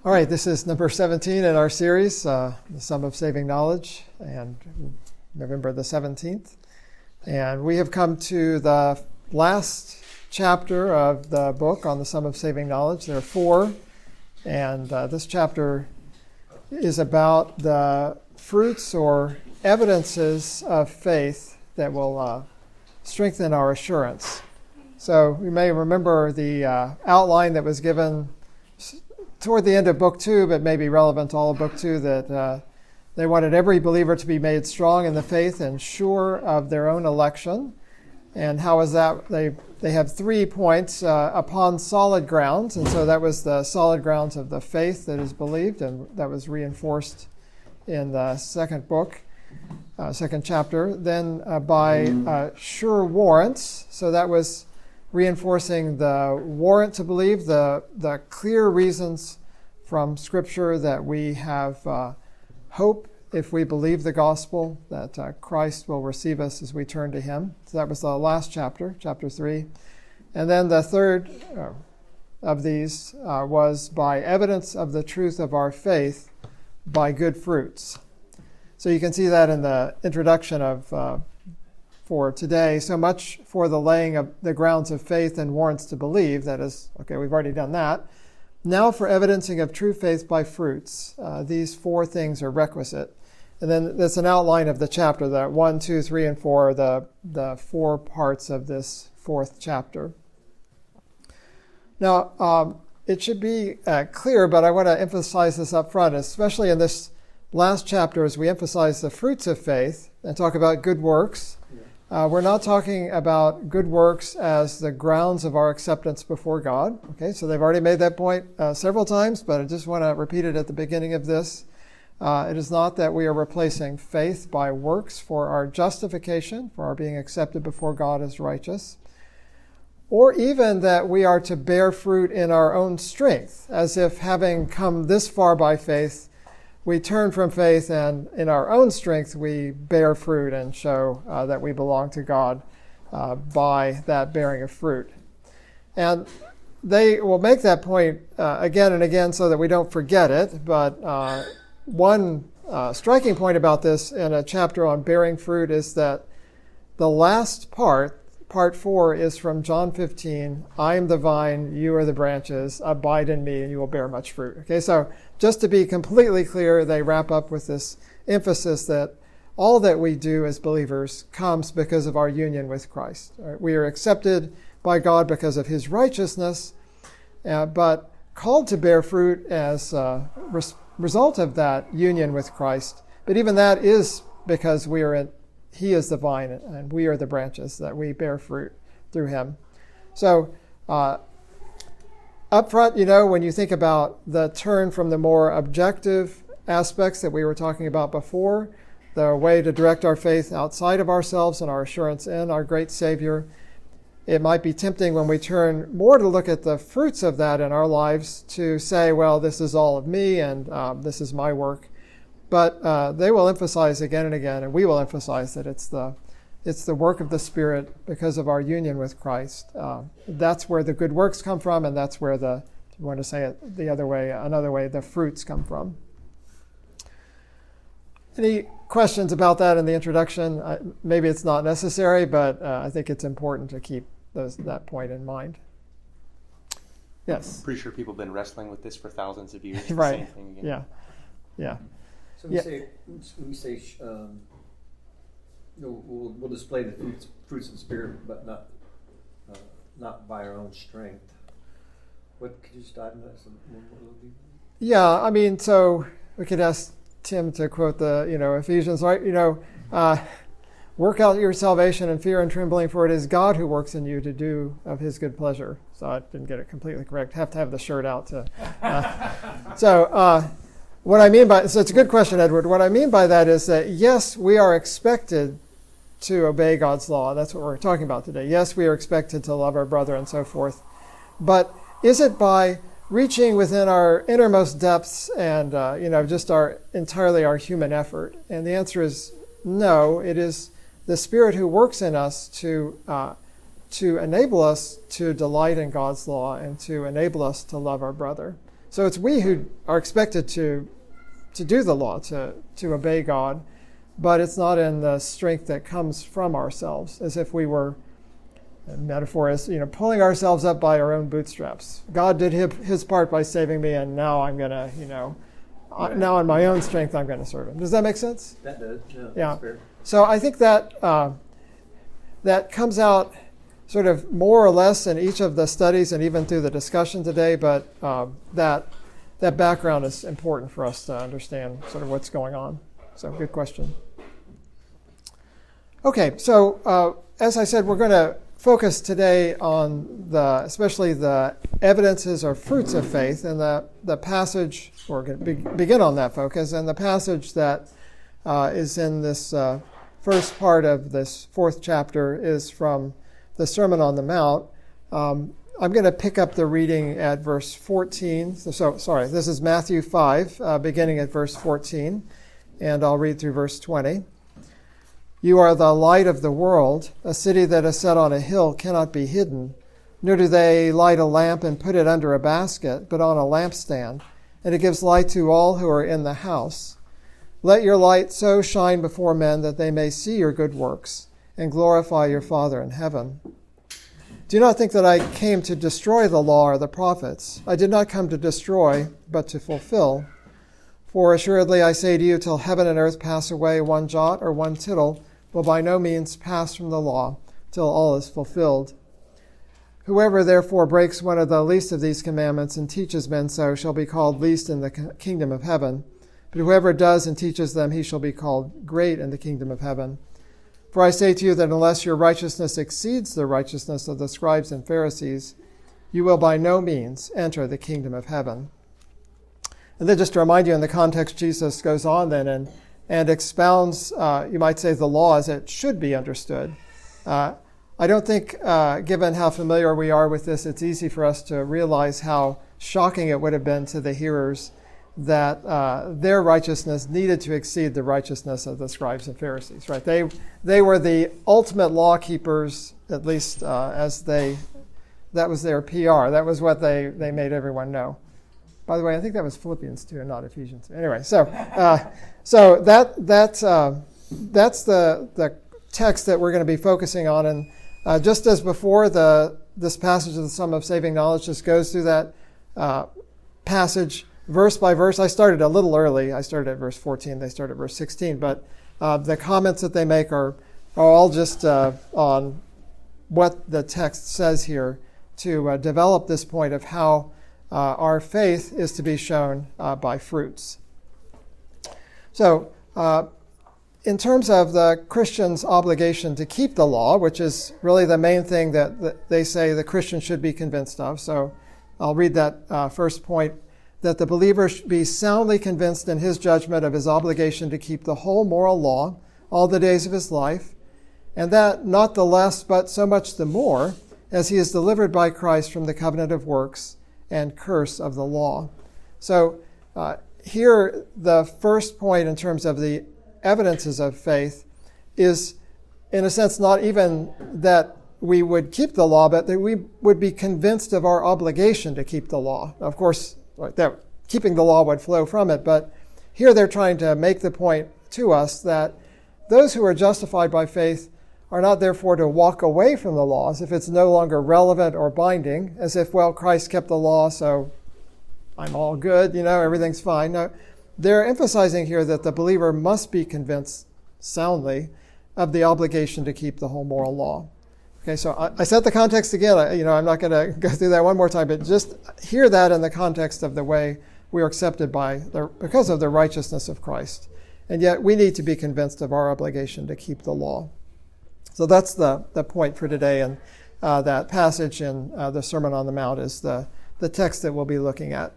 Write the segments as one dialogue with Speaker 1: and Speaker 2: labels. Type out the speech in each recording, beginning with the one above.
Speaker 1: All right, this is number 17 in our series, The Sum of Saving Knowledge, and November the 17th. And we have come to the last chapter of the book on the Sum of Saving Knowledge. There are 4, and this chapter is about the fruits or evidences of faith that will strengthen our assurance. So you may remember the outline that was given toward the end of Book 2, but maybe relevant to all of Book 2, that they wanted every believer to be made strong in the faith and sure of their own election. And how is that? They have 3 points upon solid grounds, and so that was the solid grounds of the faith that is believed, and that was reinforced in the second chapter. Then by sure warrants, so that was reinforcing the warrant to believe, the clear reasons from Scripture that we have hope if we believe the gospel, that Christ will receive us as we turn to Him. So that was the last chapter, chapter 3. And then the third of these was by evidence of the truth of our faith by good fruits. So you can see that in the introduction of for today, so much for the laying of the grounds of faith and warrants to believe. That is, okay, we've already done that. Now for evidencing of true faith by fruits. These 4 things are requisite. And then there's an outline of the chapter, that 1, 2, 3, and 4 are the 4 parts of this 4th chapter. Now, it should be clear, but I want to emphasize this up front, especially in this last chapter as we emphasize the fruits of faith and talk about good works. We're not talking about good works as the grounds of our acceptance before God. Okay, so they've already made that point several times, but I just want to repeat it at the beginning of this. It is not that we are replacing faith by works for our justification, for our being accepted before God as righteous, or even that we are to bear fruit in our own strength, as if having come this far by faith, we turn from faith and in our own strength we bear fruit and show that we belong to God by that bearing of fruit. And they will make that point again and again so that we don't forget it. But one striking point about this in a chapter on bearing fruit is that the last part 4, is from John 15. I am the vine, you are the branches, abide in me and you will bear much fruit. Okay, so just to be completely clear, they wrap up with this emphasis that all that we do as believers comes because of our union with Christ. Right? We are accepted by God because of His righteousness, but called to bear fruit as a result of that union with Christ. But even that is because He is the vine and we are the branches, that we bear fruit through Him. So up front, when you think about the turn from the more objective aspects that we were talking about before, the way to direct our faith outside of ourselves and our assurance in our great Savior, it might be tempting when we turn more to look at the fruits of that in our lives to say, well, this is all of me and this is my work. But they will emphasize again and again, and we will emphasize that it's the work of the Spirit because of our union with Christ. That's where the good works come from, and that's where if you want to say it another way, the fruits come from. Any questions about that in the introduction? Maybe it's not necessary, but I think it's important to keep that point in mind. Yes?
Speaker 2: I'm pretty sure people have been wrestling with this for thousands of years.
Speaker 1: Right.
Speaker 2: The same thing again.
Speaker 1: Yeah.
Speaker 3: So when we say we'll display the fruits of the Spirit, but not by our own strength. What could you just dive into that?
Speaker 1: Yeah, I mean, so we could ask Tim to quote the Ephesians, right? Work out your salvation in fear and trembling, for it is God who works in you to do of His good pleasure. So I didn't get it completely correct. Have to have the shirt out to. What I mean by, so it's a good question, Edward. What I mean by that is that, yes, we are expected to obey God's law. That's what we're talking about today. Yes, we are expected to love our brother and so forth. But is it by reaching within our innermost depths and, just entirely our human effort? And the answer is no. It is the Spirit who works in us to enable us to delight in God's law and to enable us to love our brother. So it's we who are expected to do the law, to obey God, but it's not in the strength that comes from ourselves, as if we were, the metaphor is, pulling ourselves up by our own bootstraps. God did his part by saving me, and now I'm going to, now in my own strength, I'm going to serve him. Does that make sense?
Speaker 3: That does.
Speaker 1: Yeah.
Speaker 3: That's fair.
Speaker 1: So I think that that comes out sort of more or less in each of the studies and even through the discussion today, but that background is important for us to understand sort of what's going on. So good question. Okay, so as I said, we're going to focus today on especially the evidences or fruits of faith, and the passage, we're going to begin on that focus, and the passage that is in this first part of this fourth chapter is from the Sermon on the Mount. I'm going to pick up the reading at verse 14. So, sorry, this is Matthew 5, beginning at verse 14, and I'll read through verse 20. You are the light of the world. A city that is set on a hill cannot be hidden. Nor do they light a lamp and put it under a basket, but on a lampstand, and it gives light to all who are in the house. Let your light so shine before men that they may see your good works and glorify your Father in heaven. Do not think that I came to destroy the law or the prophets. I did not come to destroy, but to fulfill. For assuredly I say to you, till heaven and earth pass away, one jot or one tittle will by no means pass from the law, till all is fulfilled. Whoever therefore breaks one of the least of these commandments and teaches men so shall be called least in the kingdom of heaven. But whoever does and teaches them, he shall be called great in the kingdom of heaven. For I say to you that unless your righteousness exceeds the righteousness of the scribes and Pharisees, you will by no means enter the kingdom of heaven. And then just to remind you, in the context, Jesus goes on then and expounds, you might say, the law as it should be understood. I don't think, given how familiar we are with this, it's easy for us to realize how shocking it would have been to the hearers that their righteousness needed to exceed the righteousness of the scribes and Pharisees. Right? They were the ultimate law keepers, at least that was their PR. That was what they made everyone know. By the way, I think that was Philippians 2 and not Ephesians 2. Anyway, so that's the text that we're going to be focusing on. And just as before, this passage of the Sum of Saving Knowledge just goes through that passage verse by verse. I started a little early. I started at verse 14. They started at verse 16. But the comments that they make are all just on what the text says here to develop this point of how our faith is to be shown by fruits. So, in terms of the Christian's obligation to keep the law, which is really the main thing that they say the Christian should be convinced of. So, I'll read that first point, that the believer should be soundly convinced in his judgment of his obligation to keep the whole moral law all the days of his life, and that not the less, but so much the more, as he is delivered by Christ from the covenant of works and curse of the law. So here, the first point in terms of the evidences of faith is, in a sense, not even that we would keep the law, but that we would be convinced of our obligation to keep the law. Of course, that keeping the law would flow from it, but here they're trying to make the point to us that those who are justified by faith are not therefore to walk away from the laws if it's no longer relevant or binding, as if, well, Christ kept the law, so I'm all good, everything's fine. No, they're emphasizing here that the believer must be convinced soundly of the obligation to keep the whole moral law. Okay, so I set the context again. I'm not going to go through that one more time, but just hear that in the context of the way we are accepted because of the righteousness of Christ. And yet we need to be convinced of our obligation to keep the law. So that's the point for today, and that passage in the Sermon on the Mount is the text that we'll be looking at.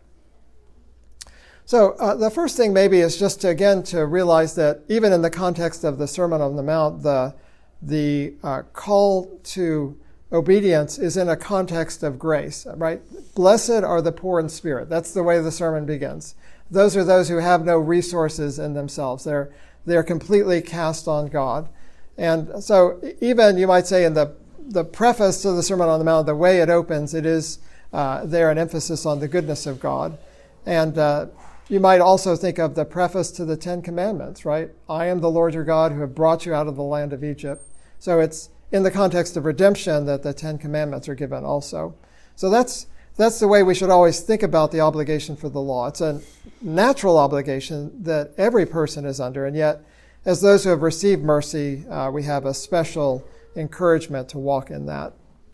Speaker 1: So the first thing maybe is just to realize that even in the context of the Sermon on the Mount, the call to obedience is in a context of grace, right? Blessed are the poor in spirit. That's the way the sermon begins. Those are those who have no resources in themselves. They're completely cast on God. And so even, you might say, in the preface to the Sermon on the Mount, the way it opens, it is there an emphasis on the goodness of God. And you might also think of the preface to the Ten Commandments, right? I am the Lord your God who have brought you out of the land of Egypt. So it's in the context of redemption that the Ten Commandments are given also. So that's the way we should always think about the obligation for the law. It's a natural obligation that every person is under, and yet as those who have received mercy, we have a special encouragement to walk in that.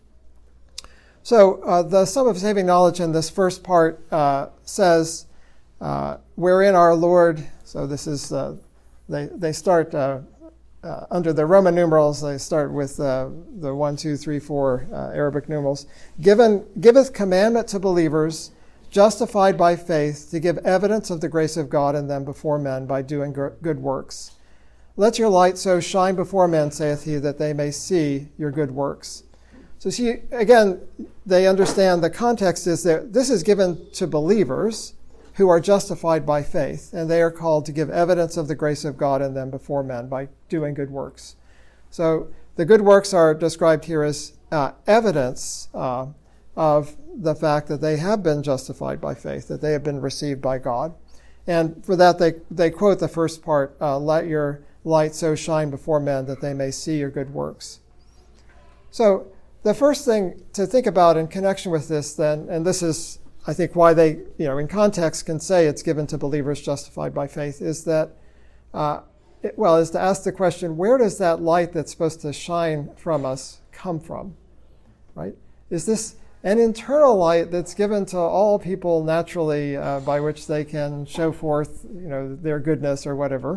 Speaker 1: So the sum of saving knowledge in this first part says, wherein our Lord, so this is, they start under the Roman numerals, they start with the 1, 2, 3, 4 Arabic numerals. Giveth commandment to believers, justified by faith, to give evidence of the grace of God in them before men by doing good works. Let your light so shine before men, saith he, that they may see your good works. So see, again, they understand the context is that this is given to believers who are justified by faith, and they are called to give evidence of the grace of God in them before men by doing good works. So the good works are described here as evidence of the fact that they have been justified by faith, that they have been received by God. And for that, they quote the first part, let your light so shine before men that they may see your good works. So the first thing to think about in connection with this then, and this is I think why they, in context can say it's given to believers justified by faith, is that, is to ask the question, where does that light that's supposed to shine from us come from, right? Is this an internal light that's given to all people naturally by which they can show forth, their goodness or whatever?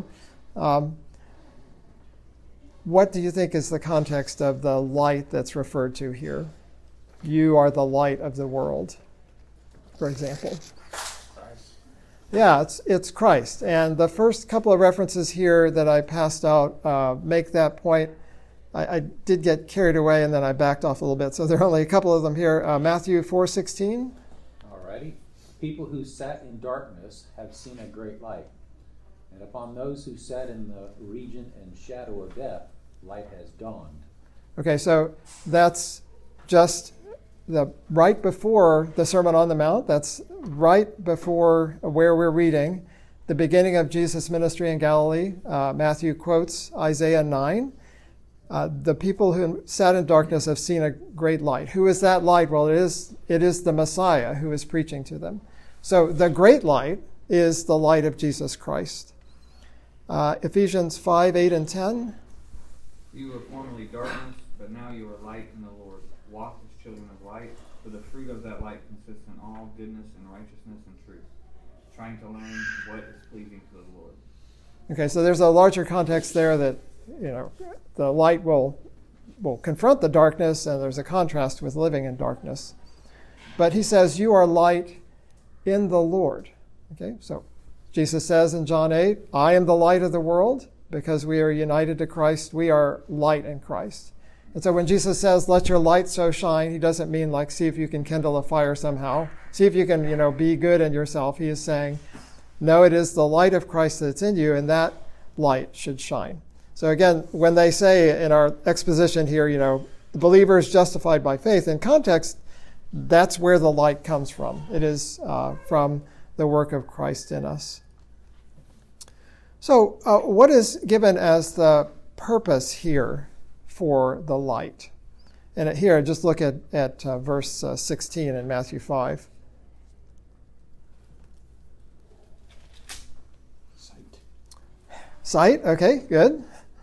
Speaker 1: What do you think is the context of the light that's referred to here? You are the light of the world, for example.
Speaker 4: Christ.
Speaker 1: Yeah, it's Christ. And the first couple of references here that I passed out make that point. I did get carried away and then I backed off a little bit. So there are only a couple of them here. Matthew 4:16.
Speaker 4: Alrighty. People who sat in darkness have seen a great light. And upon those who sat in the region and shadow of death, light has dawned.
Speaker 1: Okay, so that's just right before the Sermon on the Mount. That's right before where we're reading the beginning of Jesus' ministry in Galilee. Matthew quotes Isaiah 9. The people who sat in darkness have seen a great light. Who is that light? Well, it is the Messiah who is preaching to them. So the great light is the light of Jesus Christ. Ephesians 5, 8, and 10.
Speaker 5: You were formerly darkness, but now you are light in the Lord. Walk as children of light, for the fruit of that light consists in all goodness and righteousness and truth, trying to learn what is pleasing to the Lord.
Speaker 1: Okay, so there's a larger context there that, the light will confront the darkness, and there's a contrast with living in darkness. But he says, you are light in the Lord. Okay, so Jesus says in John 8, I am the light of the world. Because we are united to Christ, we are light in Christ. And so when Jesus says, let your light so shine, he doesn't mean like, see if you can kindle a fire somehow. See if you can, be good in yourself. He is saying, no, it is the light of Christ that's in you, and that light should shine. So again, when they say in our exposition here, the believer is justified by faith, in context, that's where the light comes from. It is from the work of Christ in us. So what is given as the purpose here for the light? And here, just look at verse 16 in Matthew 5. Sight, okay, good.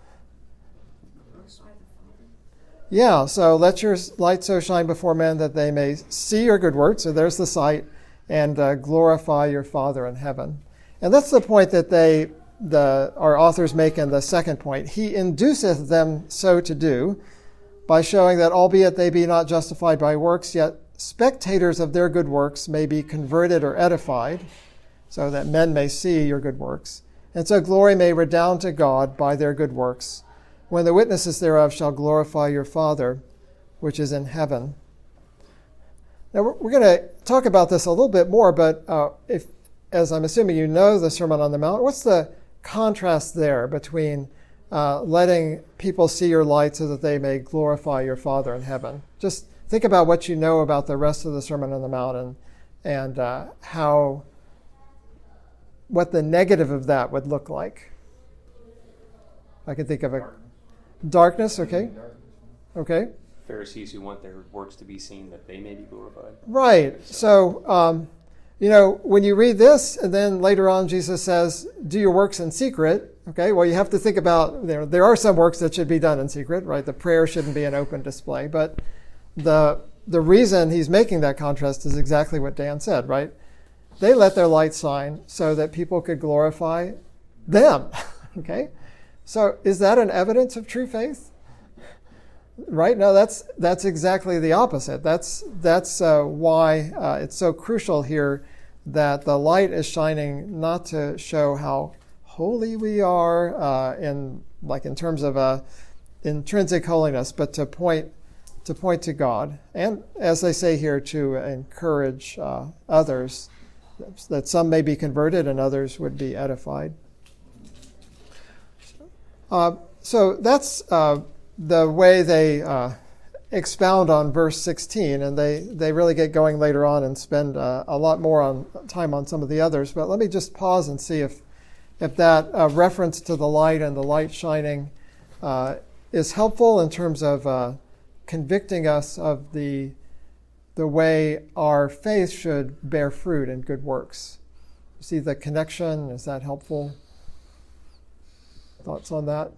Speaker 1: Yeah, so let your light so shine before men that they may see your good works. So there's the sight, and glorify your Father in heaven. And that's the point that our authors make in the second point. He induceth them so to do, by showing that albeit they be not justified by works, yet spectators of their good works may be converted or edified, so that men may see your good works. And so glory may redound to God by their good works, when the witnesses thereof shall glorify your Father, which is in heaven. Now we're going to talk about this a little bit more, but as I'm assuming you know the Sermon on the Mount, what's the contrast there between letting people see your light so that they may glorify your Father in heaven? Just think about what you know about the rest of the Sermon on the Mount and how what the negative of that would look like. I can think of a darkness. Okay. Okay.
Speaker 2: Pharisees who want their works to be seen that they may be glorified.
Speaker 1: Right. So, when you read this, and then later on Jesus says, do your works in secret. Okay, well, you have to think about, there are some works that should be done in secret, right? The prayer shouldn't be an open display. But the reason he's making that contrast is exactly what Dan said, right? They let their light shine so that people could glorify them. Okay? So is that an evidence of true faith? Right? No, that's exactly the opposite. That's why it's so crucial here that the light is shining not to show how holy we are in terms of intrinsic holiness, but to point to God, and as they say here, to encourage others, that some may be converted and others would be edified. So that's the way they expound on verse 16, and they really get going later on and spend a lot more time on some of the others. But let me just pause and see if that reference to the light and the light shining is helpful in terms of convicting us of the way our faith should bear fruit in good works. You see the connection? Is that helpful? Thoughts on that?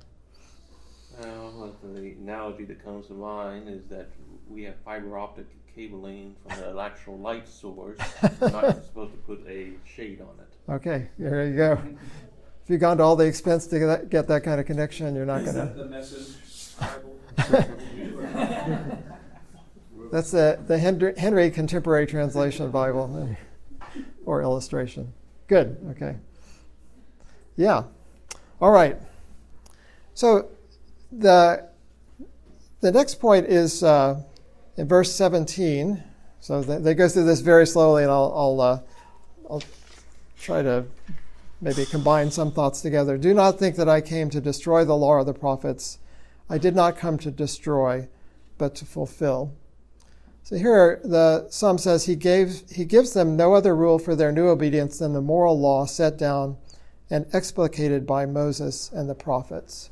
Speaker 6: The analogy that comes to mind is that we have fiber optic cabling from the actual light source. We're not supposed to put a shade on it. Okay,
Speaker 1: there you go. If you've gone to all the expense to get that kind of connection, you're not going to.
Speaker 3: Is that the Message Bible?
Speaker 1: That's the Henry Contemporary Translation Bible or illustration. Good. Okay. Yeah. All right. So the next point is in verse 17. So they go through this very slowly, and I'll try to maybe combine some thoughts together. Do not think that I came to destroy the law or the prophets. I did not come to destroy, but to fulfill. So here the Psalm says he gives them no other rule for their new obedience than the moral law set down and explicated by Moses and the prophets.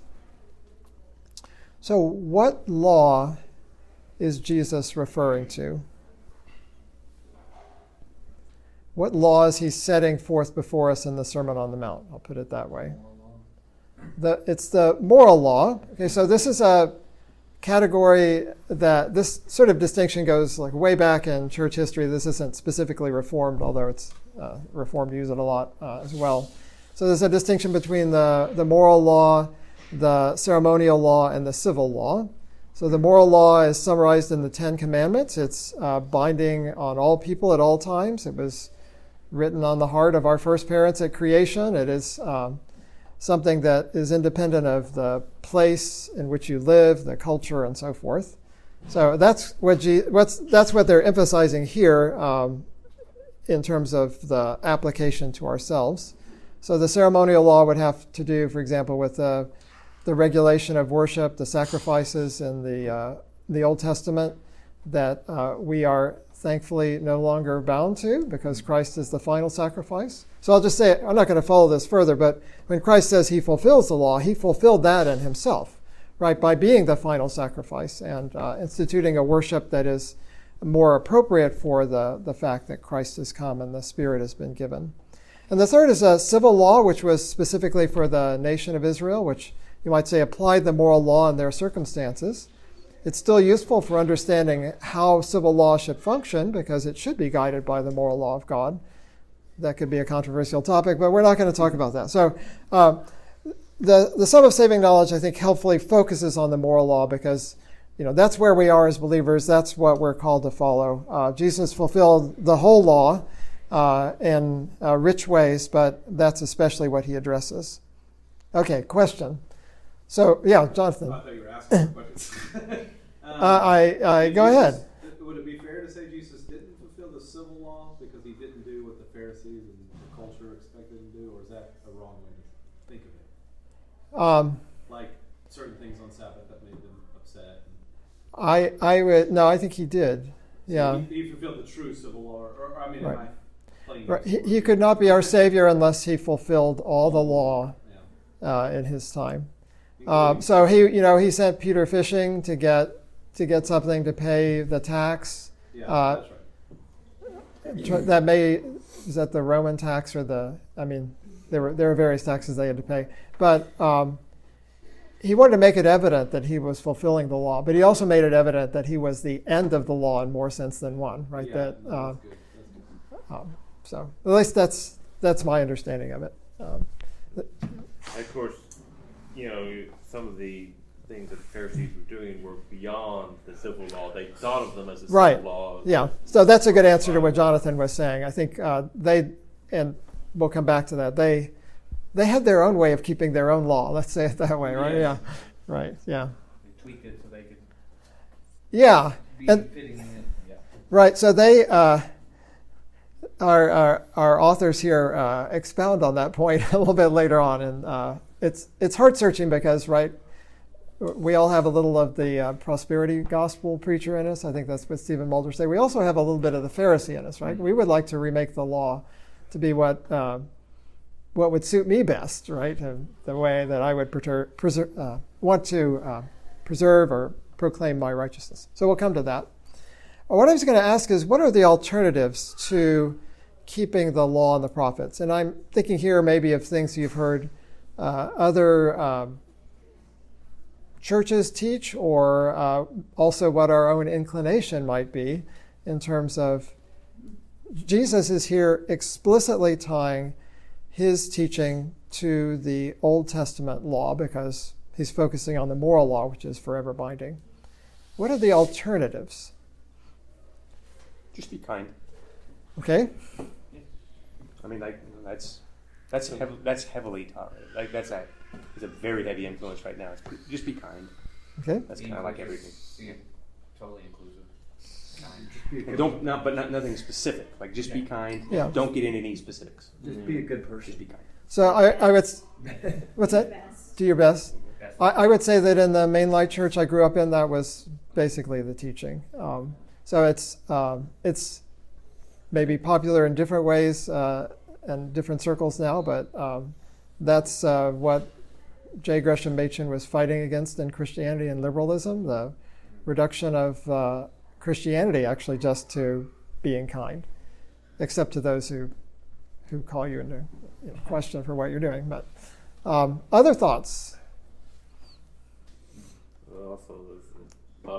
Speaker 1: So what law is Jesus referring to? What law is he setting forth before us in the Sermon on the Mount? I'll put it that way. It's the moral law. Okay, so this is a category that this sort of distinction goes like way back in church history. This isn't specifically Reformed, although it's Reformed use it a lot as well. So there's a distinction between the moral law, the ceremonial law, and the civil law. So the moral law is summarized in the Ten Commandments. It's binding on all people at all times. It was written on the heart of our first parents at creation. It is something that is independent of the place in which you live, the culture, and so forth. So that's what they're emphasizing here in terms of the application to ourselves. So the ceremonial law would have to do, for example, with the regulation of worship, the sacrifices in the Old Testament that we are thankfully no longer bound to because Christ is the final sacrifice. So I'll just say, I'm not going to follow this further, but when Christ says he fulfills the law, he fulfilled that in himself, right, by being the final sacrifice and instituting a worship that is more appropriate for the fact that Christ has come and the Spirit has been given. And the third is a civil law, which was specifically for the nation of Israel, which you might say applied the moral law in their circumstances. It's still useful for understanding how civil law should function because it should be guided by the moral law of God. That could be a controversial topic, but we're not going to talk about that. So the Sum of Saving Knowledge, I think, helpfully focuses on the moral law because that's where we are as believers. That's what we're called to follow. Jesus fulfilled the whole law in rich ways, but that's especially what he addresses. Okay, question. So, yeah, Jonathan.
Speaker 7: I thought you were asking questions.
Speaker 1: Go ahead.
Speaker 7: Would it be fair to say Jesus didn't fulfill the civil law because he didn't do what the Pharisees and the culture expected him to do, or is that a wrong way to think of it? Like certain things on Sabbath that made them upset.
Speaker 1: I think he did. Yeah.
Speaker 7: So he fulfilled the true civil law, or
Speaker 1: right.
Speaker 7: clean.
Speaker 1: Right. He could not be our Savior unless he fulfilled all the law in his time. So he sent Peter fishing to get something to pay the tax.
Speaker 7: Yeah, that's right.
Speaker 1: Is that the Roman tax or there were various taxes they had to pay, but he wanted to make it evident that he was fulfilling the law, but he also made it evident that he was the end of the law in more sense than one, right?
Speaker 7: Yeah,
Speaker 1: That
Speaker 7: that's good.
Speaker 1: so at least that's my understanding of it.
Speaker 6: Of course, some of the things that the Pharisees were doing were beyond the civil law. They thought of them as a civil law.
Speaker 1: Yeah. So that's a good answer to what Jonathan was saying. I think and we'll come back to that. They had their own way of keeping their own law. Let's say it that way, right? Yeah. Right. Yeah.
Speaker 5: They tweaked it so they could
Speaker 1: be
Speaker 5: fitting in. Yeah.
Speaker 1: Right. So they our authors here expound on that point a little bit later on, and it's heart searching because we all have a little of the prosperity gospel preacher in us. I think that's what Stephen Mulder said. We also have a little bit of the Pharisee in us, right? We would like to remake the law to be what would suit me best, right? And the way that I would want to preserve or proclaim my righteousness. So we'll come to that. What I was going to ask is, what are the alternatives to keeping the law and the prophets? And I'm thinking here maybe of things you've heard other churches teach, or also what our own inclination might be in terms of Jesus is here explicitly tying his teaching to the Old Testament law because he's focusing on the moral law, which is forever binding. What are the alternatives?
Speaker 2: Just be kind.
Speaker 1: Okay.
Speaker 2: I mean, that's heavily taught. It's a very heavy influence right now. Just be kind.
Speaker 1: Okay.
Speaker 2: That's kind of like everything.
Speaker 5: Yeah, totally inclusive.
Speaker 2: And but nothing specific. Like just be kind.
Speaker 1: Yeah.
Speaker 2: Don't get into any specifics.
Speaker 3: Just be a good person.
Speaker 2: Just be kind.
Speaker 1: So I would. What's that? Do your best. I would say that in the Main Light Church I grew up in, that was basically the teaching. So it's maybe popular in different ways and different circles now, but that's what J. Gresham Machen was fighting against in Christianity and liberalism, the reduction of Christianity actually just to being kind, except to those who call you into question for what you're doing. But other thoughts?
Speaker 6: Also, there's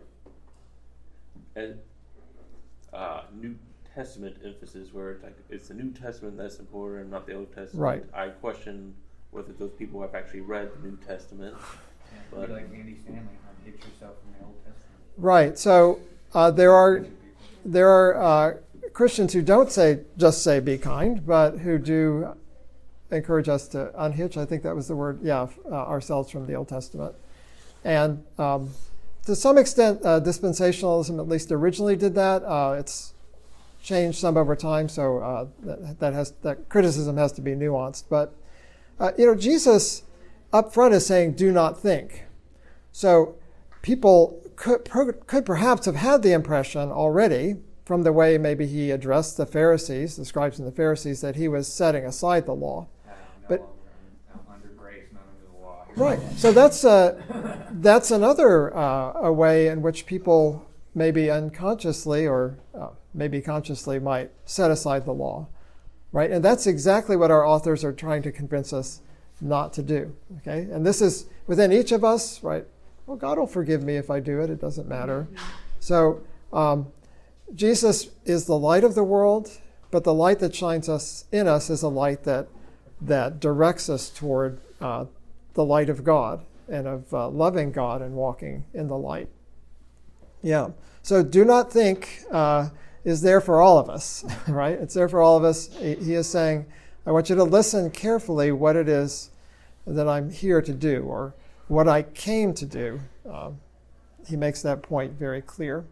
Speaker 6: a lot of New Testament emphasis where it's the New Testament that's important, not the Old Testament.
Speaker 1: Right.
Speaker 6: I question whether those people have actually read the New Testament.
Speaker 5: But like Andy Stanley, hit yourself in the Old Testament.
Speaker 1: Right. So there are Christians who don't just say be kind, but who do encourage us to unhitch. I think that was the word. Ourselves from the Old Testament, and to some extent, dispensationalism at least originally did that. It's changed some over time, so that criticism has to be nuanced. But Jesus up front is saying, "Do not think." So people could perhaps have had the impression already from the way maybe he addressed the Pharisees, the scribes and the Pharisees, that he was setting aside the law. But
Speaker 5: under grace, not under the law.
Speaker 1: right. So that's another a way in which people maybe unconsciously or maybe consciously might set aside the law, right? And that's exactly what our authors are trying to convince us not to do. Okay, and this is within each of us, right? Well, God will forgive me if I do it. It doesn't matter. So Jesus is the light of the world, but the light that shines in us is a light that directs us toward the light of God and of loving God and walking in the light. Yeah. So do not think is there for all of us, right? It's there for all of us. He is saying, I want you to listen carefully what it is that I'm here to do or what I came to do. He makes that point very clear.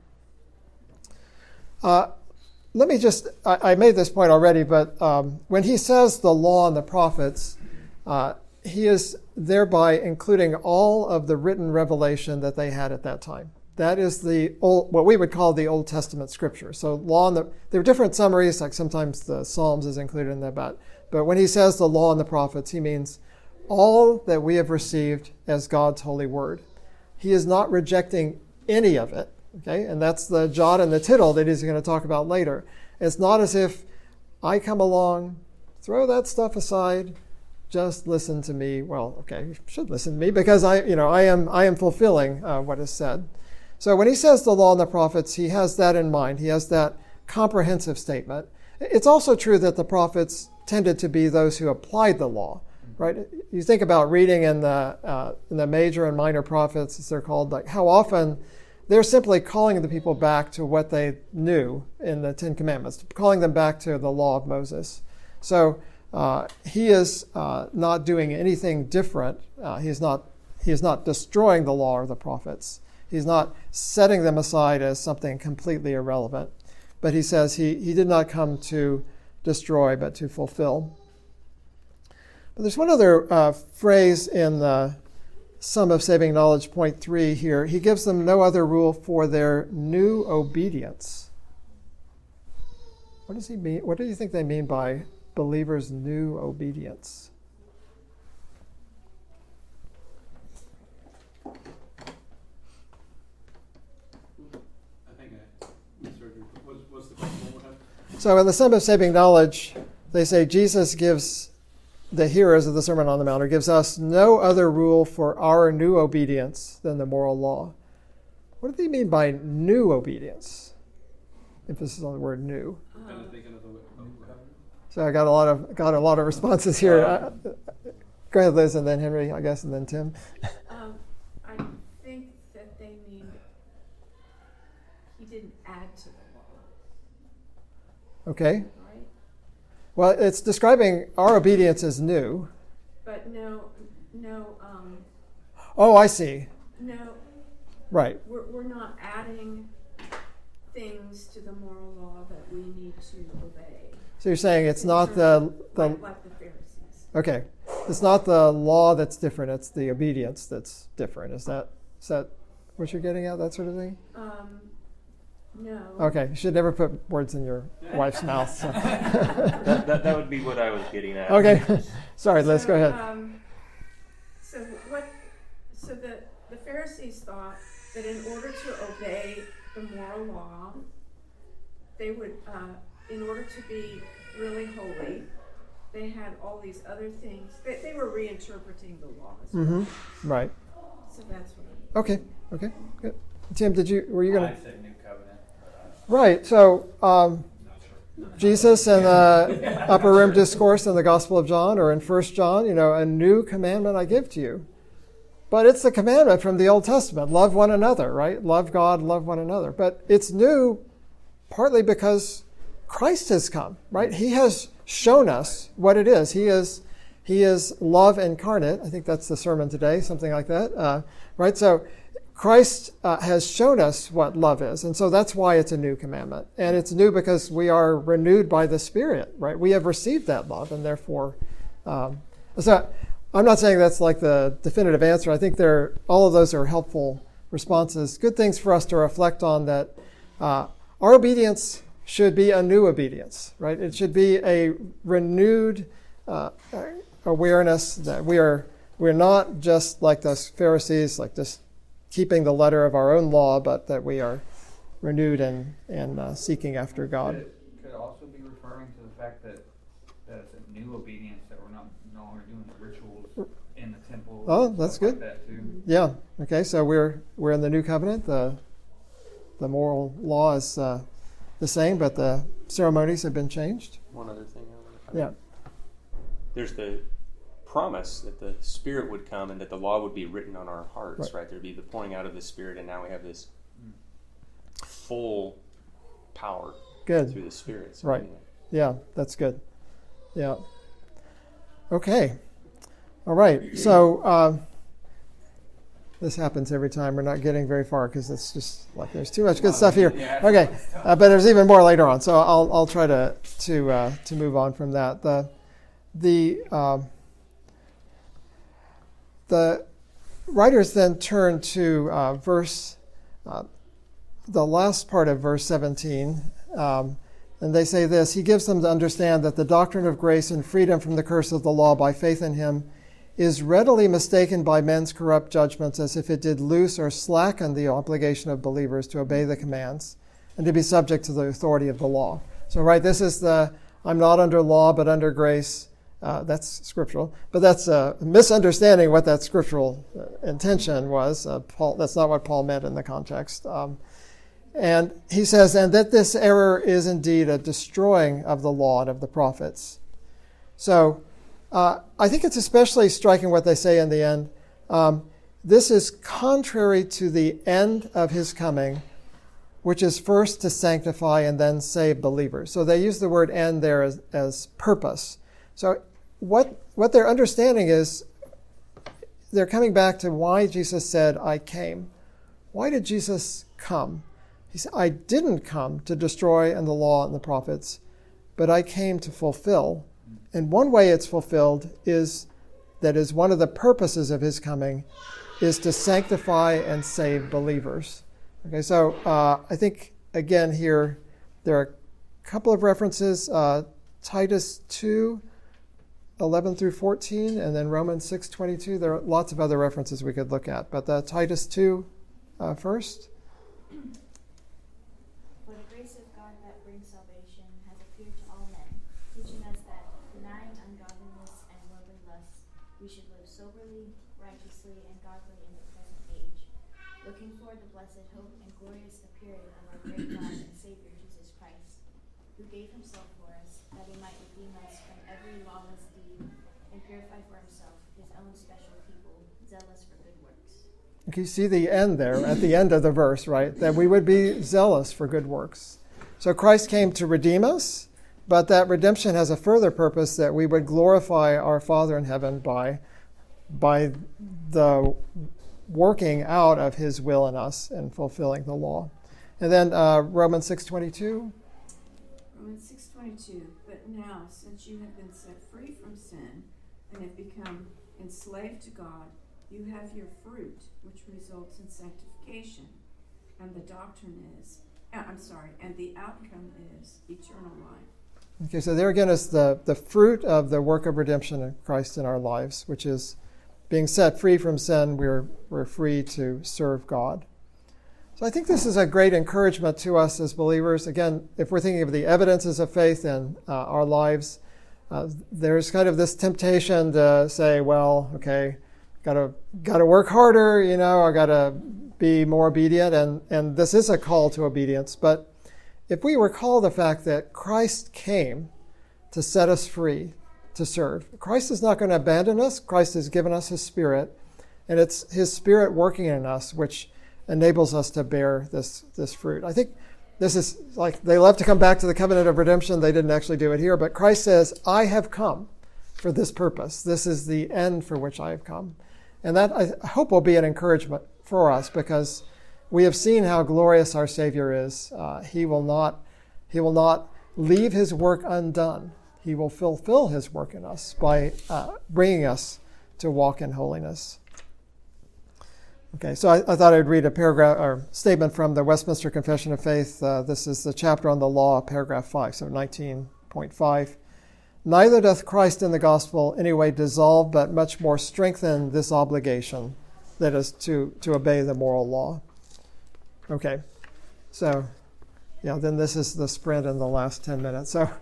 Speaker 1: Let me just, I made this point already, but when he says the law and the prophets, he is thereby including all of the written revelation that they had at that time. That is what we would call the Old Testament scripture. So there are different summaries, like sometimes the Psalms is included in that, but when he says the law and the prophets, he means all that we have received as God's holy word. He is not rejecting any of it, okay? And that's the jot and the tittle that he's going to talk about later. It's not as if I come along, throw that stuff aside, just listen to me. Well, okay, you should listen to me because I am fulfilling what is said. So when he says the law and the prophets, he has that in mind. He has that comprehensive statement. It's also true that the prophets tended to be those who applied the law, right? You think about reading in the major and minor prophets, as they're called, like how often they're simply calling the people back to what they knew in the Ten Commandments, calling them back to the law of Moses. So he is not doing anything different. He is not destroying the law or the prophets. He's not setting them aside as something completely irrelevant. But he says he did not come to destroy, but to fulfill. But there's one other phrase in the Sum of Saving Knowledge, point 3 here. He gives them no other rule for their new obedience. What does he mean? What do you think they mean by believers' new obedience? So in the Sum of Saving Knowledge, they say Jesus gives the hearers of the Sermon on the Mount, or gives us no other rule for our new obedience than the moral law. What do they mean by new obedience? Emphasis on the word new. So I got a lot of responses here. Go ahead, Liz, and then Henry, I guess, and then Tim.
Speaker 8: I think that they mean he didn't add to the law.
Speaker 1: Okay.
Speaker 8: Right?
Speaker 1: Well, it's describing our obedience as new.
Speaker 8: But no.
Speaker 1: Oh, I see.
Speaker 8: No.
Speaker 1: Right.
Speaker 8: We're not adding things to the moral law that we need to obey.
Speaker 1: So you're saying it's not the
Speaker 8: like the Pharisees.
Speaker 1: Okay, it's not the law that's different; it's the obedience that's different. Is that what you're getting at? That sort of thing?
Speaker 8: No.
Speaker 1: Okay, you should never put words in your wife's mouth. So.
Speaker 6: that would be what I was getting at.
Speaker 1: Okay, sorry, Liz, go ahead.
Speaker 8: So the Pharisees thought that in order to obey the moral law, they would, in order to be really holy, they had all these other things. They were reinterpreting the laws.
Speaker 1: Mm-hmm. Right.
Speaker 8: So that's what.
Speaker 1: Okay. Good. Tim, were you going to?
Speaker 4: I said New Covenant.
Speaker 1: Right. So Jesus in the Upper Room Discourse in the Gospel of John, or in 1 John, a new commandment I give to you. But it's the commandment from the Old Testament. Love one another, right? Love God, love one another. But it's new partly because Christ has come, right? He has shown us what it is. He is love incarnate. I think that's the sermon today, something like that, right? So Christ has shown us what love is, and so that's why it's a new commandment. And it's new because we are renewed by the Spirit, right? We have received that love, and therefore, so I'm not saying that's like the definitive answer. I think all of those are helpful responses, good things for us to reflect on, that our obedience should be a new obedience, right? It should be a renewed awareness that we're not just like those Pharisees, like just keeping the letter of our own law, but that we are renewed and seeking after God.
Speaker 5: Could it also be referring to the fact that it's a new obedience, that we're no longer doing the rituals in the temple?
Speaker 1: Oh, that's good.
Speaker 5: Like that too?
Speaker 1: Yeah. Okay. So we're in the new covenant. The moral law is the same, but the ceremonies have been changed.
Speaker 2: One other thing.
Speaker 1: Yeah.
Speaker 2: There's the promise that the Spirit would come and that the law would be written on our hearts, right? There'd be the pouring out of the Spirit, and now we have this full power
Speaker 1: good
Speaker 2: through the Spirit. So
Speaker 1: right. Yeah, that's good. Yeah. Okay. All right. So this happens every time. We're not getting very far because it's just like there's too much good stuff here. Okay, but there's even more later on. So I'll try to move on from that. The writers then turn to verse the last part of verse 17, and they say this: he gives them to understand that the doctrine of grace and freedom from the curse of the law by faith in him is readily mistaken by men's corrupt judgments as if it did loose or slacken the obligation of believers to obey the commands and to be subject to the authority of the law. So, right, this is the I'm not under law but under grace. That's scriptural, but that's a misunderstanding what that scriptural intention was. That's not what Paul meant in the context. And he says, and that this error is indeed a destroying of the law and of the prophets. So I think it's especially striking what they say in the end. This is contrary to the end of his coming, which is first to sanctify and then save believers. So they use the word end there as purpose. So what they're understanding is they're coming back to why Jesus said, I came. Why did Jesus come? He said, I didn't come to destroy the law and the prophets, but I came to fulfill. And one way it's fulfilled is one of the purposes of his coming is to sanctify and save believers. Okay, so I think, again, here there are a couple of references, Titus 2, 11 through 14, and then Romans 6:22. There are lots of other references we could look at, but Titus 2 first.
Speaker 9: For the grace of God that brings salvation has appeared to all men, teaching us that, denying ungodliness and worldly lusts, we should live soberly, righteously, and godly in the present age, looking for the blessed hope and glorious appearing of our great God and Savior Jesus Christ, who gave himself for us, that he might redeem us from every lawless deed and purify for himself his own special people, zealous for good works.
Speaker 1: You see the end there, at the end of the verse, right? That we would be zealous for good works. So Christ came to redeem us, but that redemption has a further purpose, that we would glorify our Father in heaven by the working out of his will in us and fulfilling the law. And then Romans 6:22.
Speaker 8: Romans 6:22. But now, since you have been set free from sin and have become enslaved to God, you have your fruit, which results in sanctification, and the outcome is eternal life.
Speaker 1: Okay, so there again is the fruit of the work of redemption in Christ in our lives, which is being set free from sin. We're free to serve God. So I think this is a great encouragement to us as believers. Again, if we're thinking of the evidences of faith in our lives, there's kind of this temptation to say, well, okay, gotta work harder, I gotta be more obedient, and this is a call to obedience. But if we recall the fact that Christ came to set us free to serve, Christ is not going to abandon us. Christ has given us his Spirit, and it's his Spirit working in us which enables us to bear this fruit. I think this is like they love to come back to the covenant of redemption. They didn't actually do it here, but Christ says, I have come for this purpose. This is the end for which I have come. And that, I hope, will be an encouragement for us, because we have seen how glorious our Savior is. He will not leave his work undone. He will fulfill his work in us by bringing us to walk in holiness. Okay, so I thought I'd read a paragraph or statement from the Westminster Confession of Faith. This is the chapter on the law, paragraph 5, so 19.5. Neither doth Christ in the gospel any way dissolve, but much more strengthen this obligation, that is to obey the moral law. Okay, so then this is the sprint in the last 10 minutes. So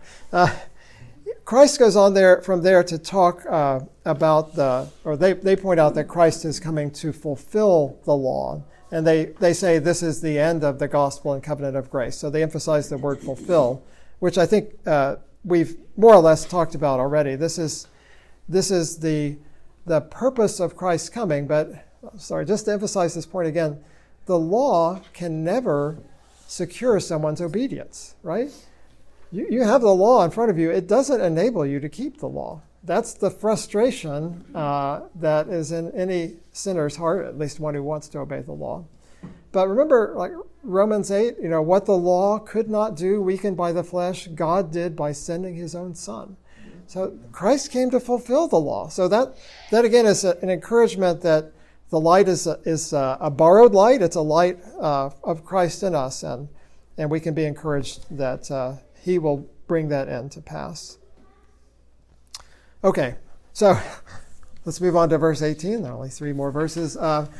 Speaker 1: Christ goes on from there to talk about they point out that Christ is coming to fulfill the law. And they say this is the end of the gospel and covenant of grace. So they emphasize the word fulfill, which I think we've more or less talked about already. This is the purpose of Christ's coming. But, just to emphasize this point again, the law can never secure someone's obedience, right? You have the law in front of you. It doesn't enable you to keep the law. That's the frustration that is in any sinner's heart, at least one who wants to obey the law. But remember, like Romans 8, what the law could not do, weakened by the flesh, God did by sending his own Son. So Christ came to fulfill the law. So that again is an encouragement that the light is a borrowed light. It's a light of Christ in us, and we can be encouraged that he will bring that end to pass. Okay, so let's move on to verse 18. There are only 3 more verses.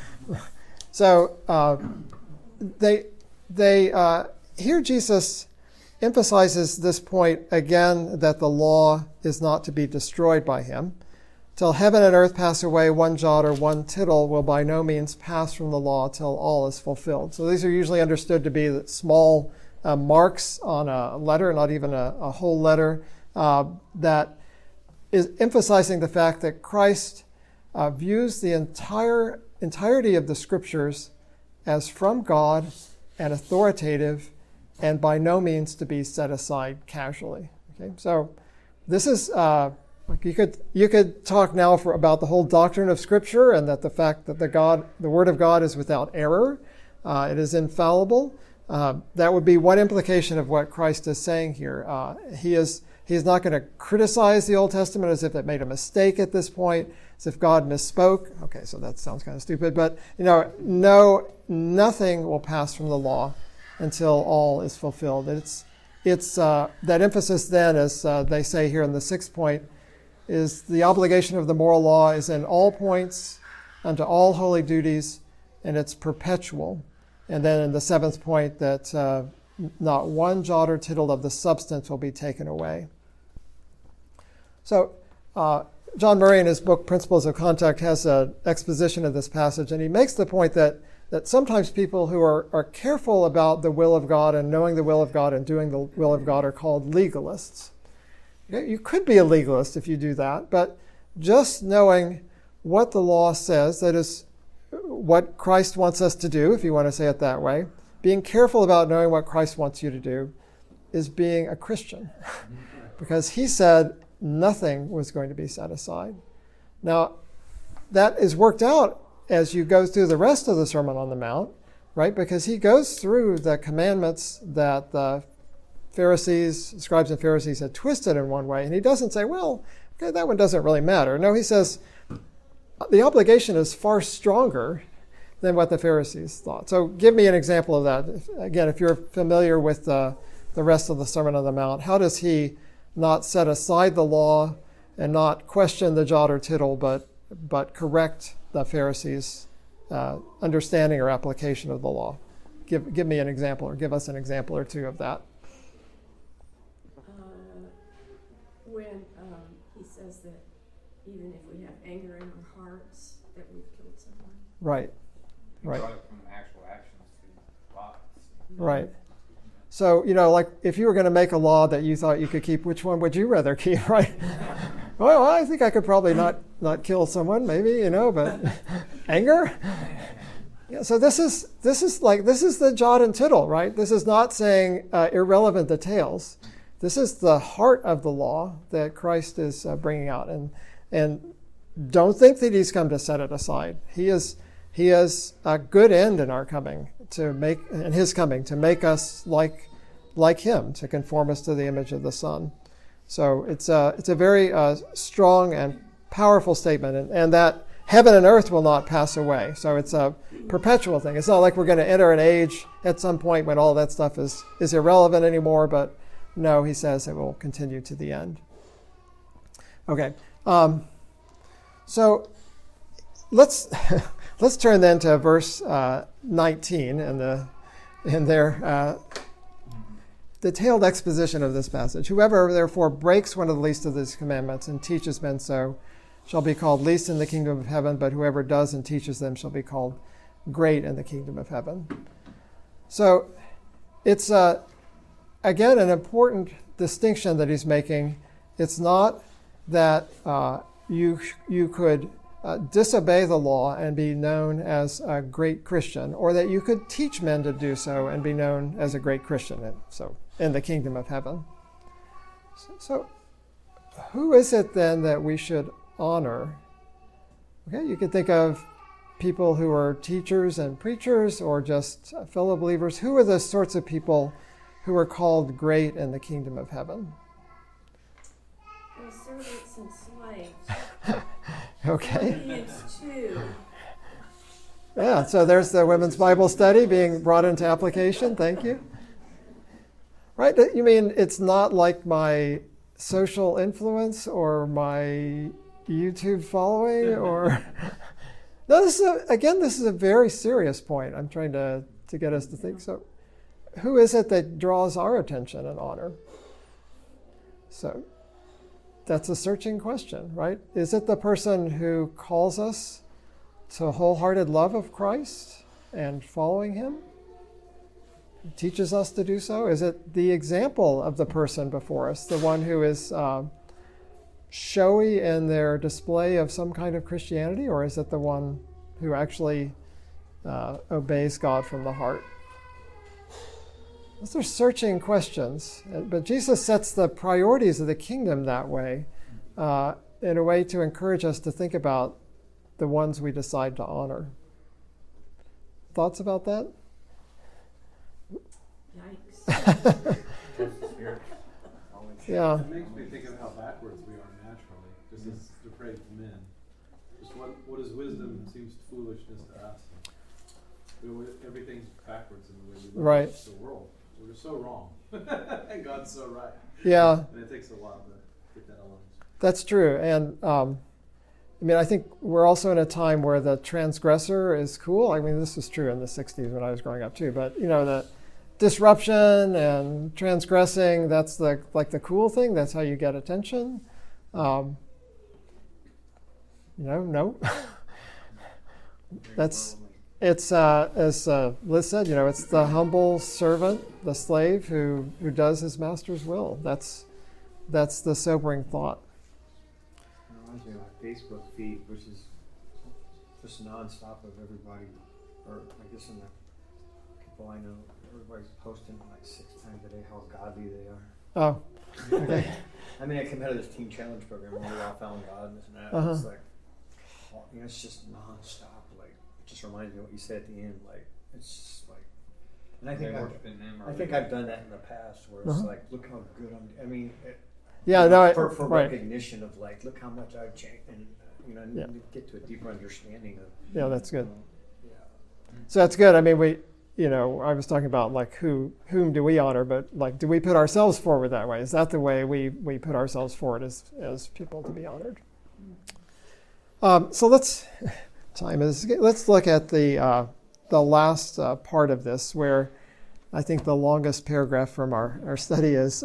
Speaker 1: Here Jesus emphasizes this point again, that the law is not to be destroyed by him. Till heaven and earth pass away, one jot or one tittle will by no means pass from the law till all is fulfilled. So these are usually understood to be small marks on a letter, not even a whole letter, that is emphasizing the fact that Christ views the entirety of the Scriptures as from God and authoritative, and by no means to be set aside casually. Okay, so this is you could talk now about the whole doctrine of Scripture, and that the fact that the Word of God is without error, it is infallible. That would be one implication of what Christ is saying here. He is not going to criticize the Old Testament as if it made a mistake at this point, as if God misspoke. Okay, so that sounds kind of stupid, but nothing will pass from the law until all is fulfilled. It's that emphasis then, as they say here in the 6th point, is the obligation of the moral law is in all points unto all holy duties, and it's perpetual. And then in the 7th point, that not one jot or tittle of the substance will be taken away. So John Murray in his book Principles of Conduct has an exposition of this passage, and he makes the point that sometimes people who are careful about the will of God and knowing the will of God and doing the will of God are called legalists. You could be a legalist if you do that, but just knowing what the law says, that is what Christ wants us to do, if you want to say it that way, being careful about knowing what Christ wants you to do, is being a Christian. Because he said nothing was going to be set aside. Now, that is worked out as you go through the rest of the Sermon on the Mount, right? Because he goes through the commandments that the scribes and Pharisees had twisted in one way, and he doesn't say, well, okay, that one doesn't really matter. No, he says the obligation is far stronger than what the Pharisees thought. So give me an example of that. Again, if you're familiar with the rest of the Sermon on the Mount, how does he not set aside the law and not question the jot or tittle, but correct the Pharisees' understanding or application of the law? Give me an example, or give us an example or two of that.
Speaker 8: When he says that even if we have anger in our hearts, that we've killed someone.
Speaker 1: Right.
Speaker 5: You brought it from actual actions to thoughts.
Speaker 1: Right. So, like if you were going to make a law that you thought you could keep, which one would you rather keep, right? Well, I think I could probably not kill someone, maybe, but anger? Yeah, so this is the jot and tittle, right? This is not saying irrelevant details. This is the heart of the law that Christ is bringing out, and don't think that he's come to set it aside. He is a good end in our coming to make us like him, to conform us to the image of the Son. So it's a very strong and powerful statement, and that heaven and earth will not pass away. So it's a perpetual thing. It's not like we're going to enter an age at some point when all that stuff is irrelevant anymore, but no, he says it will continue to the end. Okay, so let's turn then to verse 19 in their detailed exposition of this passage. Whoever therefore breaks one of the least of these commandments and teaches men so shall be called least in the kingdom of heaven, but whoever does and teaches them shall be called great in the kingdom of heaven. So it's again an important distinction that he's making. It's not that you could disobey the law and be known as a great Christian, or that you could teach men to do so and be known as a great Christian, so in the kingdom of heaven. So who is it then that we should honor? Okay, you could think of people who are teachers and preachers, or just fellow believers. Who are the sorts of people who are called great in the kingdom of heaven?
Speaker 8: The servants and slaves.
Speaker 1: Okay.
Speaker 8: Philippians 2
Speaker 1: Yeah, so there's the women's Bible study being brought into application. Thank you. Right? You mean it's not like my social influence or my YouTube following or... No, this is a very serious point. I'm trying to get us to think. So who is it that draws our attention and honor? So that's a searching question, right? Is it the person who calls us to wholehearted love of Christ and following him? Teaches us to do so? Is it the example of the person before us, the one who is showy in their display of some kind of Christianity, or is it the one who actually obeys God from the heart? Those are searching questions, but Jesus sets the priorities of the kingdom that way, in a way to encourage us to think about the ones we decide to honor. Thoughts about that?
Speaker 8: Yikes.
Speaker 1: Yeah.
Speaker 7: It makes me think of how backwards we are naturally, just as depraved men. Just what is wisdom seems foolishness to us. Everything's backwards in the way we look at the world. We're so wrong, and God's so right.
Speaker 1: Yeah.
Speaker 7: And it takes a while to get that along.
Speaker 1: That's true, and I think we're also in a time where the transgressor is cool. I mean, this was true in the 60s when I was growing up too, but the disruption and transgressing, that's the cool thing. That's how you get attention. No. It's as Liz said, it's the humble servant, the slave who does his master's will. That's the sobering thought.
Speaker 3: It reminds me of my Facebook feed, which is just nonstop of everybody, or I guess in the people I know, everybody's posting like 6 times a day how godly they are.
Speaker 1: Oh, okay.
Speaker 3: I mean, I came out of this Teen Challenge program where we all found God and this and that.
Speaker 1: Uh-huh.
Speaker 3: It's like, it's just nonstop. Like, it just reminds me of what you said at the end. Like, it's just like, and I think I've done that in the past where it's like, look how good I'm. I mean, for recognition of like, look how much I've changed, and get to a deeper understanding of.
Speaker 1: Yeah, that's good. So that's good. I mean, I was talking about like whom do we honor, but like, do we put ourselves forward that way? Is that the way we put ourselves forward as people to be honored? So let's look at the last part of this, where I think the longest paragraph from our study is.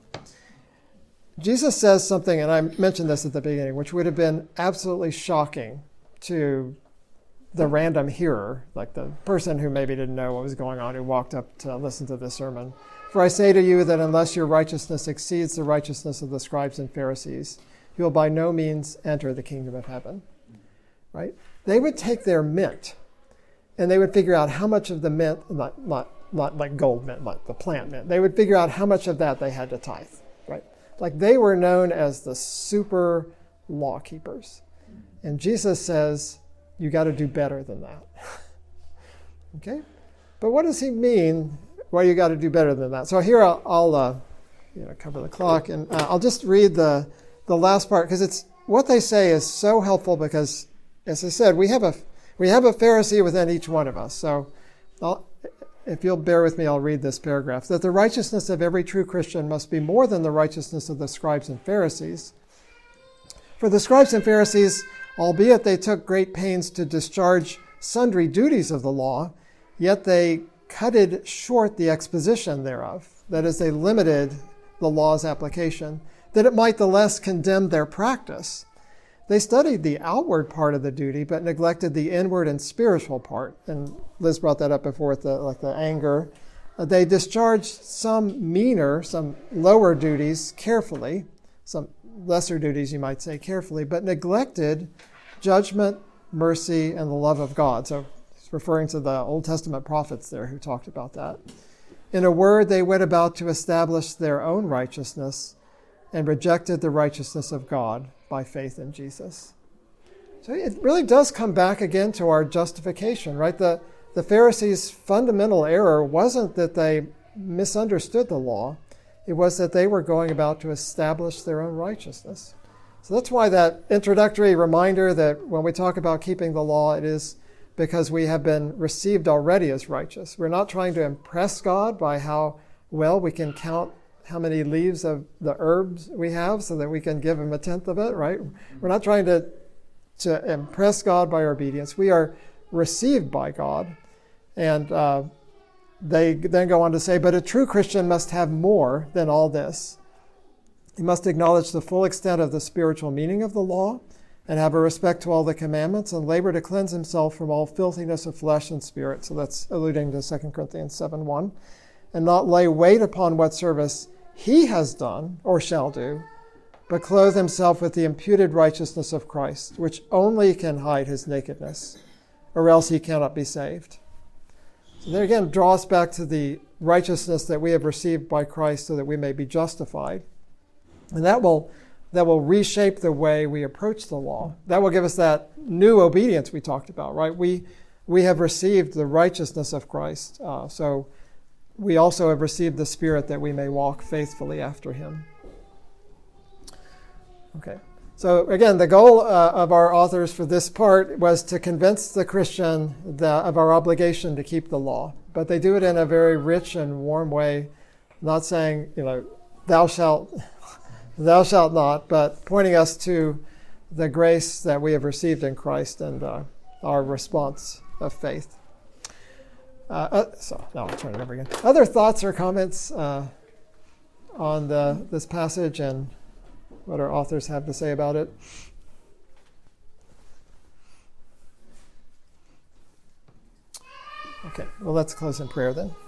Speaker 1: Jesus says something, and I mentioned this at the beginning, which would have been absolutely shocking to the random hearer, like the person who maybe didn't know what was going on, who walked up to listen to this sermon. For I say to you that unless your righteousness exceeds the righteousness of the scribes and Pharisees, you will by no means enter the kingdom of heaven. Right? They would take their mint, and they would figure out how much of the mint, not like gold mint, like the plant mint. They would figure out how much of that they had to tithe. Right? Like they were known as the super law keepers. And Jesus says, you got to do better than that. Okay? But what does he mean, well, you got to do better than that? So here I'll cover the clock, and I'll just read the last part, because it's what they say is so helpful, because, as I said, we have a Pharisee within each one of us. So if you'll bear with me, I'll read this paragraph. That the righteousness of every true Christian must be more than the righteousness of the scribes and Pharisees. For the scribes and Pharisees, albeit they took great pains to discharge sundry duties of the law, yet they cutted short the exposition thereof. That is, they limited the law's application, that it might the less condemn their practice. They studied the outward part of the duty, but neglected the inward and spiritual part. And Liz brought that up before with the anger. They discharged some lower duties carefully, some lesser duties, you might say, carefully, but neglected judgment, mercy, and the love of God. So he's referring to the Old Testament prophets there who talked about that. In a word, they went about to establish their own righteousness and rejected the righteousness of God by faith in Jesus. So it really does come back again to our justification, right? The Pharisees' fundamental error wasn't that they misunderstood the law. It was that they were going about to establish their own righteousness. So that's why that introductory reminder that when we talk about keeping the law, it is because we have been received already as righteous. We're not trying to impress God by how well we can count how many leaves of the herbs we have so that we can give him a tenth of it, right? We're not trying to impress God by our obedience. We are received by God. And they then go on to say, but a true Christian must have more than all this. He must acknowledge the full extent of the spiritual meaning of the law and have a respect to all the commandments and labor to cleanse himself from all filthiness of flesh and spirit. So that's alluding to 2 Corinthians 7:1. And not lay weight upon what service he has done or shall do, but clothe himself with the imputed righteousness of Christ, which only can hide his nakedness, or else he cannot be saved. So there again, draw us back to the righteousness that we have received by Christ so that we may be justified. And that will reshape the way we approach the law. That will give us that new obedience we talked about, right? We have received the righteousness of Christ. So we also have received the Spirit that we may walk faithfully after him. Okay. So again, the goal of our authors for this part was to convince the Christian of our obligation to keep the law. But they do it in a very rich and warm way, not saying, thou shalt not, but pointing us to the grace that we have received in Christ and our response of faith. So now I'll turn it over again. Other thoughts or comments on this passage and what our authors have to say about it? Okay, well, let's close in prayer then.